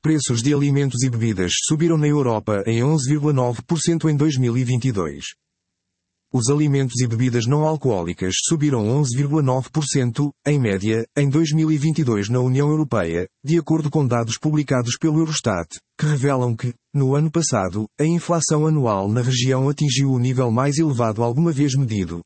preços de alimentos e bebidas subiram na Europa em 11,9% em 2022. Os alimentos e bebidas não alcoólicas subiram 11,9%, em média, em 2022 na União Europeia, de acordo com dados publicados pelo Eurostat, que revelam que, no ano passado, a inflação anual na região atingiu o nível mais elevado alguma vez medido,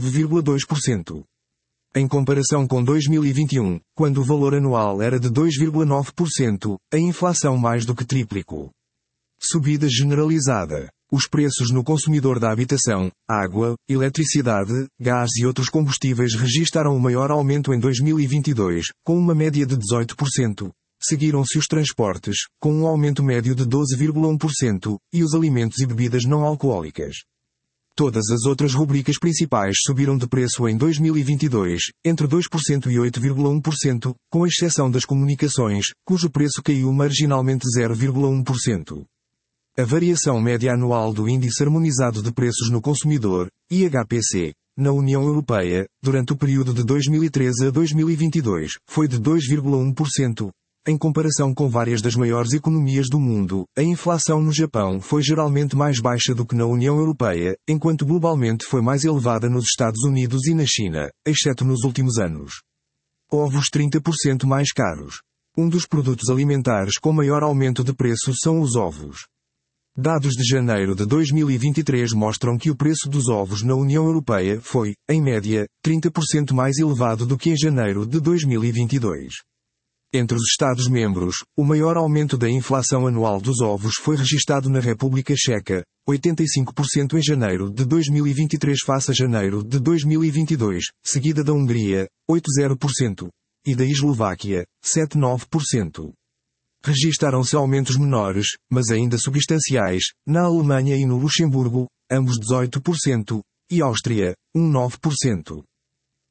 9,2%. Em comparação com 2021, quando o valor anual era de 2,9%, a inflação mais do que triplicou. Subida generalizada. Os preços no consumidor da habitação, água, eletricidade, gás e outros combustíveis registaram o maior aumento em 2022, com uma média de 18%. Seguiram-se os transportes, com um aumento médio de 12,1%, e os alimentos e bebidas não alcoólicas. Todas as outras rubricas principais subiram de preço em 2022, entre 2% e 8,1%, com exceção das comunicações, cujo preço caiu marginalmente 0,1%. A variação média anual do Índice Harmonizado de Preços no Consumidor, IHPC, na União Europeia, durante o período de 2013 a 2022, foi de 2,1%. Em comparação com várias das maiores economias do mundo, a inflação no Japão foi geralmente mais baixa do que na União Europeia, enquanto globalmente foi mais elevada nos Estados Unidos e na China, exceto nos últimos anos. Ovos 30% mais caros. Um dos produtos alimentares com maior aumento de preço são os ovos. Dados de janeiro de 2023 mostram que o preço dos ovos na União Europeia foi, em média, 30% mais elevado do que em janeiro de 2022. Entre os Estados-membros, o maior aumento da inflação anual dos ovos foi registado na República Checa, 85% em janeiro de 2023 face a janeiro de 2022, seguida da Hungria, 8,0%, e da Eslováquia, 7,9%. Registaram-se aumentos menores, mas ainda substanciais, na Alemanha e no Luxemburgo, ambos 18%, e Áustria, 9%.